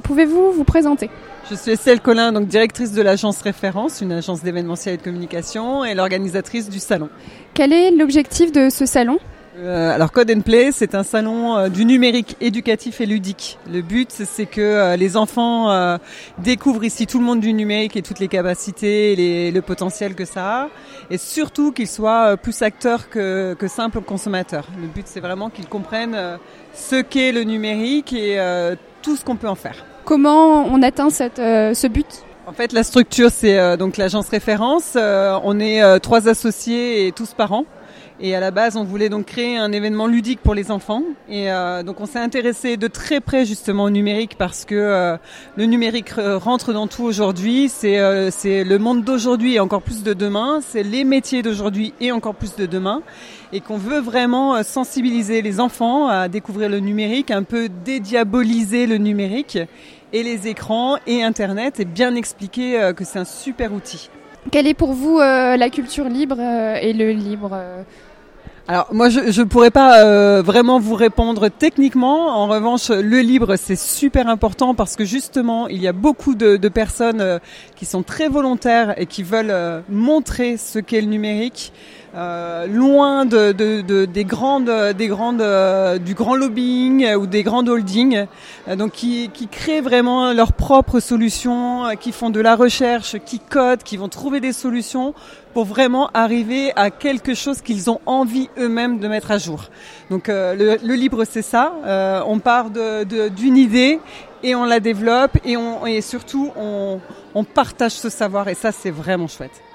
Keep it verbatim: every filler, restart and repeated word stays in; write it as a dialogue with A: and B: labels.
A: Pouvez-vous vous présenter ?
B: Je suis Estelle Collin, donc directrice de l'agence Référence, une agence d'événementiel et de communication, et l'organisatrice du salon.
A: Quel est l'objectif de ce salon ?
B: Euh, alors Code and Play, c'est un salon euh, du numérique éducatif et ludique. Le but, c'est que euh, les enfants euh, découvrent ici tout le monde du numérique et toutes les capacités et les, le potentiel que ça a. Et surtout qu'ils soient euh, plus acteurs que, que simples consommateurs. Le but, c'est vraiment qu'ils comprennent euh, ce qu'est le numérique et euh, tout ce qu'on peut en faire.
A: Comment on atteint cette, euh, ce but ?
B: En fait, la structure, c'est euh, donc l'agence Référence. Euh, on est euh, trois associés et tous parents. Et à la base, on voulait donc créer un événement ludique pour les enfants. Et euh, donc, on s'est intéressé de très près justement au numérique parce que euh, le numérique rentre dans tout aujourd'hui. C'est, euh, c'est le monde d'aujourd'hui et encore plus de demain. C'est les métiers d'aujourd'hui et encore plus de demain. Et qu'on veut vraiment sensibiliser les enfants à découvrir le numérique, un peu dédiaboliser le numérique et les écrans et Internet et bien expliquer euh, que c'est un super outil.
A: Quelle est pour vous euh, la culture libre euh, et le libre euh...
B: Alors moi je je pourrais pas euh, vraiment vous répondre techniquement. En revanche, le libre c'est super important parce que justement il y a beaucoup de, de personnes euh, qui sont très volontaires et qui veulent euh, montrer ce qu'est le numérique. Euh, loin de, de, de des grandes, des grandes, euh, du grand lobbying ou des grandes holdings, euh, donc qui, qui créent vraiment leurs propres solutions, euh, qui font de la recherche, qui codent, qui vont trouver des solutions pour vraiment arriver à quelque chose qu'ils ont envie eux-mêmes de mettre à jour. Donc euh, le, le libre c'est ça, euh, on part de, de, d'une idée et on la développe et, on, et surtout on, on partage ce savoir et ça c'est vraiment chouette.